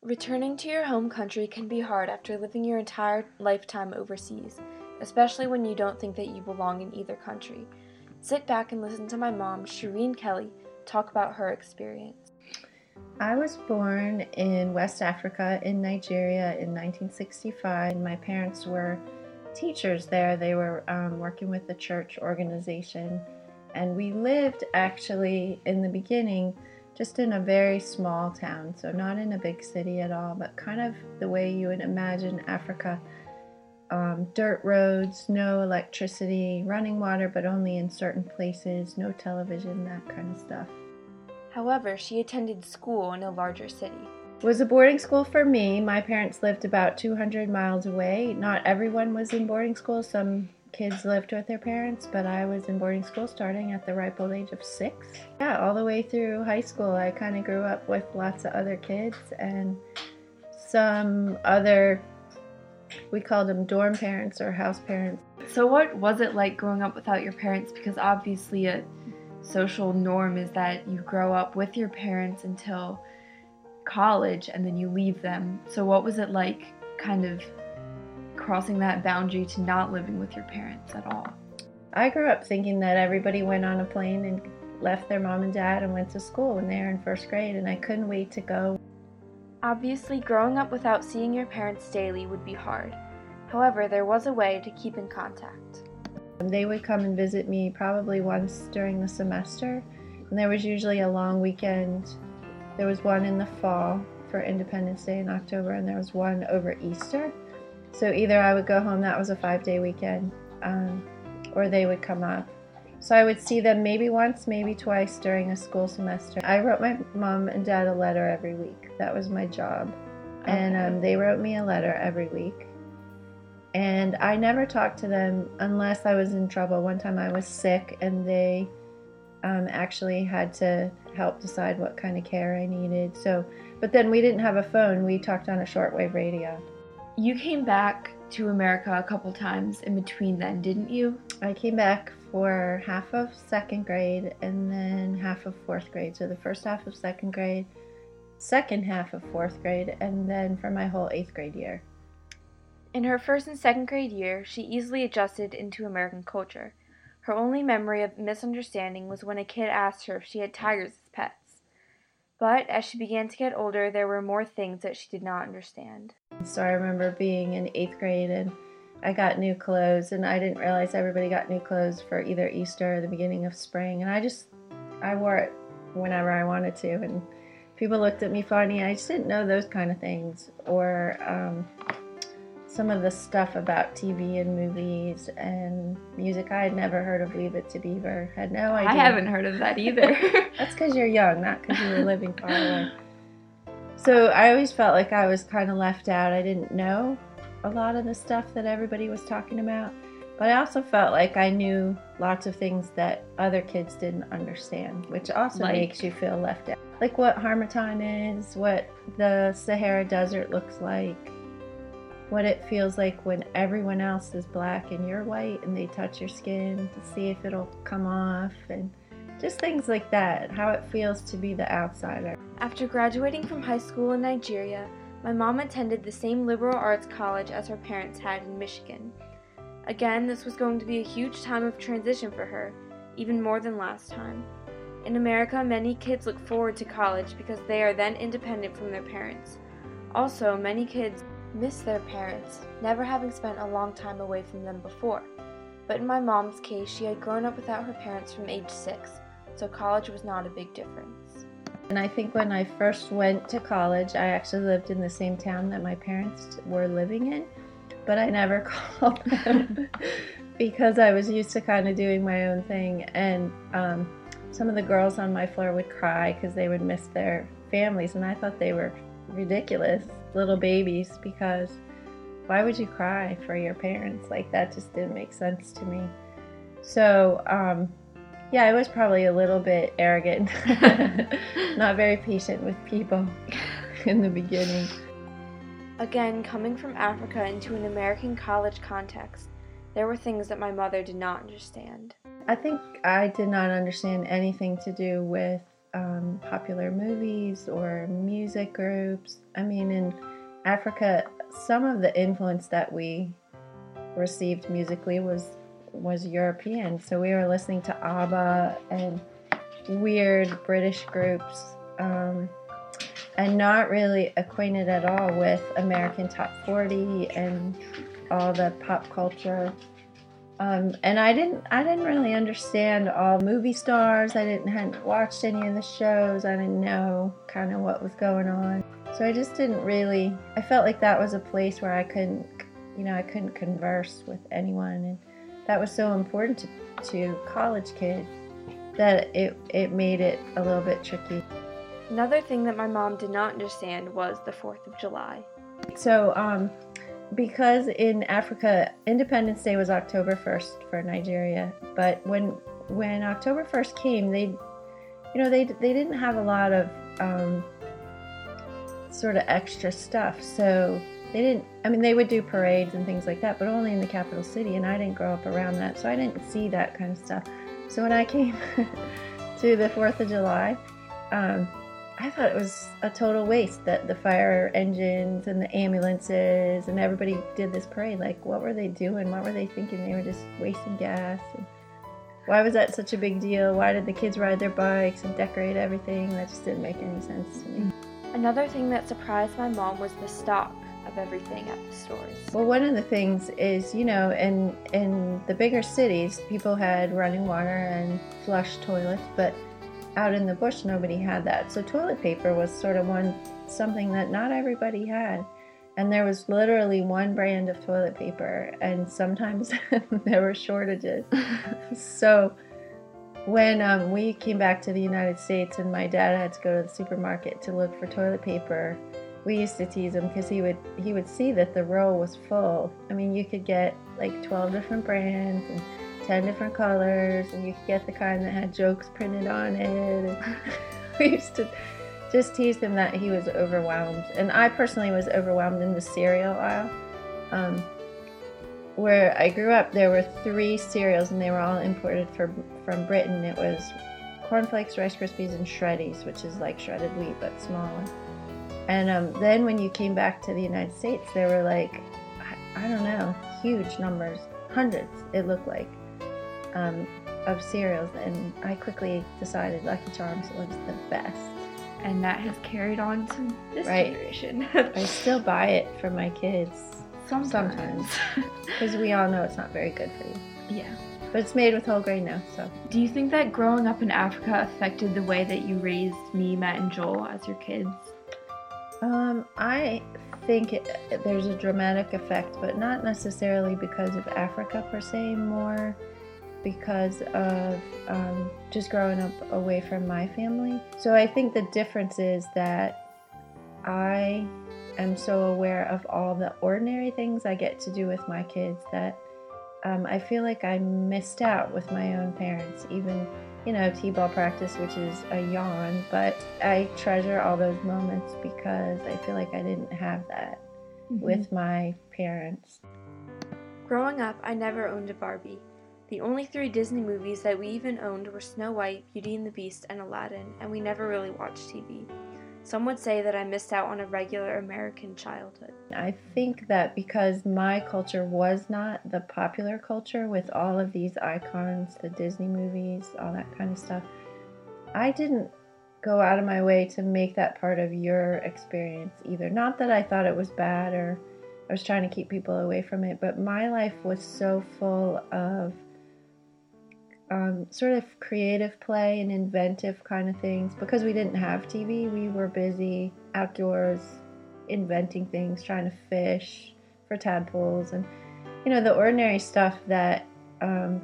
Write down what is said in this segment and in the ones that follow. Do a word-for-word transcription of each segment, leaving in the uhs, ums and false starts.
Returning to your home country can be hard after living your entire lifetime overseas, especially when you don't think that you belong in either country. Sit back and listen to my mom, Shireen Kelly, talk about her experience. I was born in West Africa, in Nigeria, in nineteen sixty-five. My parents were teachers there. They were um, working with the church organization. And we lived actually in the beginning just in a very small town, so not in a big city at all, but kind of the way you would imagine Africa. Um, dirt roads, no electricity, running water, but only in certain places, no television, that kind of stuff. However, she attended school in a larger city. It was a boarding school for me. My parents lived about two hundred miles away. Not everyone was in boarding school. Some kids lived with their parents, but I was in boarding school starting at the ripe old age of six. Yeah, all the way through high school, I kind of grew up with lots of other kids and some other, we called them dorm parents or house parents. So what was it like growing up without your parents? Because obviously a social norm is that you grow up with your parents until college and then you leave them. So what was it like kind of crossing that boundary to not living with your parents at all? I grew up thinking that everybody went on a plane and left their mom and dad and went to school when they were in first grade, and I couldn't wait to go. Obviously, growing up without seeing your parents daily would be hard. However, there was a way to keep in contact. They would come and visit me probably once during the semester, and there was usually a long weekend. There was one in the fall for Independence Day in October, and there was one over Easter. So either I would go home, that was a five-day weekend, um, or they would come up. So I would see them maybe once, maybe twice during a school semester. I wrote my mom and dad a letter every week. That was my job. Okay. And um, they wrote me a letter every week. And I never talked to them unless I was in trouble. One time I was sick, and they um, actually had to help decide what kind of care I needed. So, but then we didn't have a phone. We talked on a shortwave radio. You came back to America a couple times in between then, didn't you? I came back for half of second grade and then half of fourth grade. So the first half of second grade, second half of fourth grade, and then for my whole eighth grade year. In her first and second grade year, she easily adjusted into American culture. Her only memory of misunderstanding was when a kid asked her if she had tigers as pets. But as she began to get older, there were more things that she did not understand. So I remember being in eighth grade and I got new clothes, and I didn't realize everybody got new clothes for either Easter or the beginning of spring. And I just, I wore it whenever I wanted to. And people looked at me funny. I just didn't know those kind of things. Or um, some of the stuff about T V and movies and music. I had never heard of Leave It to Beaver. Had no idea. I haven't heard of that either. That's because you're young, not because you were living far away. So I always felt like I was kind of left out. I didn't know a lot of the stuff that everybody was talking about. But I also felt like I knew lots of things that other kids didn't understand, which also like, makes you feel left out. Like what harmattan is, what the Sahara Desert looks like, what it feels like when everyone else is black and you're white and they touch your skin to see if it'll come off, and just things like that, how it feels to be the outsider. After graduating from high school in Nigeria, my mom attended the same liberal arts college as her parents had in Michigan. Again, this was going to be a huge time of transition for her, even more than last time. In America, many kids look forward to college because they are then independent from their parents. Also, many kids miss their parents, never having spent a long time away from them before. But in my mom's case, she had grown up without her parents from age six, so college was not a big difference. And I think when I first went to college, I actually lived in the same town that my parents were living in, but I never called them because I was used to kind of doing my own thing. And um, some of the girls on my floor would cry because they would miss their families, and I thought they were ridiculous little babies, because why would you cry for your parents? Like, that just didn't make sense to me. So um yeah, I was probably a little bit arrogant, not very patient with people in the beginning. Again, coming from Africa into an American college context, there were things that my mother did not understand. I think I did not understand anything to do with um, popular movies or music groups. I mean, in Africa, some of the influence that we received musically was was European. So we were listening to ABBA and weird British groups, um, and not really acquainted at all with American Top forty and all the pop culture. Um, and I didn't, I didn't really understand all movie stars. I didn't hadn't watched any of the shows. I didn't know kind of what was going on. So I just didn't really. I felt like that was a place where I couldn't, you know, I couldn't converse with anyone, and that was so important to, to college kids that it it made it a little bit tricky. Another thing that my mom did not understand was the fourth of July. So, um. Because in Africa, Independence Day was October first for Nigeria, but when when October first came, they, you know, they they didn't have a lot of um, sort of extra stuff. So they didn't. I mean, they would do parades and things like that, but only in the capital city. And I didn't grow up around that, so I didn't see that kind of stuff. So when I came to the fourth of July, um, I thought it was a total waste that the fire engines and the ambulances and everybody did this parade. Like, what were they doing? What were they thinking? They were just wasting gas. And why was that such a big deal? Why did the kids ride their bikes and decorate everything? That just didn't make any sense to me. Another thing that surprised my mom was the stock of everything at the stores. Well, one of the things is, you know, in in the bigger cities, people had running water and flush toilets, but out in the bush, nobody had that. So toilet paper was sort of one something that not everybody had. And there was literally one brand of toilet paper, and sometimes there were shortages. So when um, we came back to the United States and my dad had to go to the supermarket to look for toilet paper, we used to tease him because he would he would see that the roll was full. I mean, you could get like twelve different brands and ten different colors, and you could get the kind that had jokes printed on it. And we used to just tease him that he was overwhelmed. And I personally was overwhelmed in the cereal aisle. Um, where I grew up, there were three cereals, and they were all imported for, from Britain. It was Corn Flakes, Rice Krispies, and Shreddies, which is like shredded wheat but smaller. And um, then when you came back to the United States, there were like, I, I don't know, huge numbers, hundreds it looked like, um, of cereals. And I quickly decided Lucky Charms was the best. And that has carried on to this right. generation. I still buy it for my kids. Sometimes. Because we all know it's not very good for you. Yeah. But it's made with whole grain now, so. Do you think that growing up in Africa affected the way that you raised me, Matt, and Joel as your kids? Um, I think it, there's a dramatic effect, but not necessarily because of Africa per se, more because of um, just growing up away from my family. So I think the difference is that I am so aware of all the ordinary things I get to do with my kids that um, I feel like I missed out with my own parents. Even, you know, t-ball practice, which is a yawn, but I treasure all those moments because I feel like I didn't have that mm-hmm. with my parents. Growing up, I never owned a Barbie. The only three Disney movies that we even owned were Snow White, Beauty and the Beast, and Aladdin, and we never really watched T V. Some would say that I missed out on a regular American childhood. I think that because my culture was not the popular culture with all of these icons, the Disney movies, all that kind of stuff, I didn't go out of my way to make that part of your experience either. Not that I thought it was bad or I was trying to keep people away from it, but my life was so full of Um, sort of creative play and inventive kind of things. Because we didn't have T V, we were busy outdoors inventing things, trying to fish for tadpoles and, you know, the ordinary stuff that, um,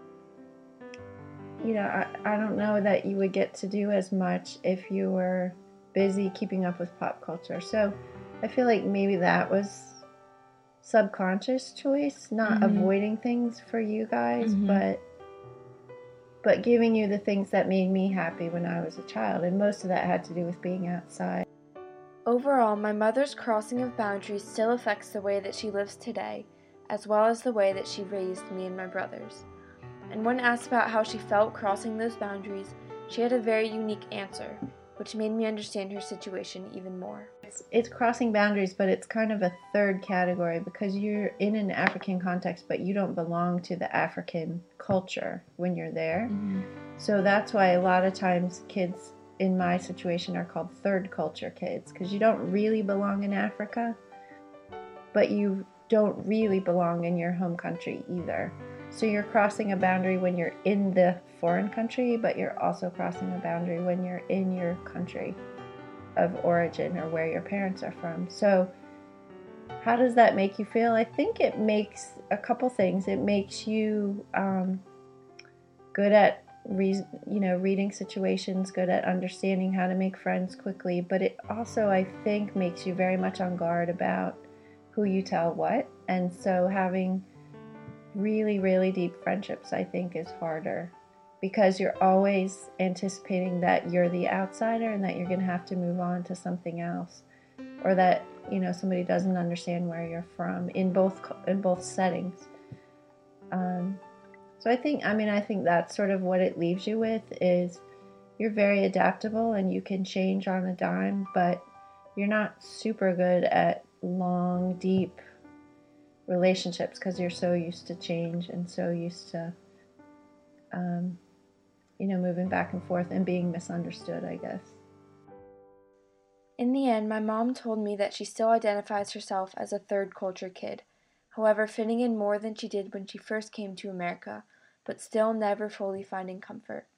you know, I, I don't know that you would get to do as much if you were busy keeping up with pop culture. So I feel like maybe that was subconscious choice, not mm-hmm. avoiding things for you guys, mm-hmm. but but giving you the things that made me happy when I was a child, and most of that had to do with being outside. Overall, my mother's crossing of boundaries still affects the way that she lives today, as well as the way that she raised me and my brothers. And when asked about how she felt crossing those boundaries, She had a very unique answer, which made me understand her situation even more. It's, it's crossing boundaries, but it's kind of a third category because you're in an African context, but you don't belong to the African culture when you're there. Mm-hmm. So that's why a lot of times kids in my situation are called third culture kids, because you don't really belong in Africa, but you don't really belong in your home country either. So you're crossing a boundary when you're in the foreign country, but you're also crossing a boundary when you're in your country of origin or where your parents are from. So how does that make you feel? I think it makes a couple things. It makes you um, good at re- you know, reading situations, good at understanding how to make friends quickly, but it also, I think, makes you very much on guard about who you tell what. And so having really, really deep friendships, I think, is harder because you're always anticipating that you're the outsider and that you're going to have to move on to something else, or that, you know, somebody doesn't understand where you're from in both in both settings. Um, so I think, I mean, I think that's sort of what it leaves you with is you're very adaptable and you can change on a dime, but you're not super good at long, deep relationships because you're so used to change and so used to, um, you know, moving back and forth and being misunderstood, I guess. In the end, my mom told me that she still identifies herself as a third culture kid, however fitting in more than she did when she first came to America, but still never fully finding comfort.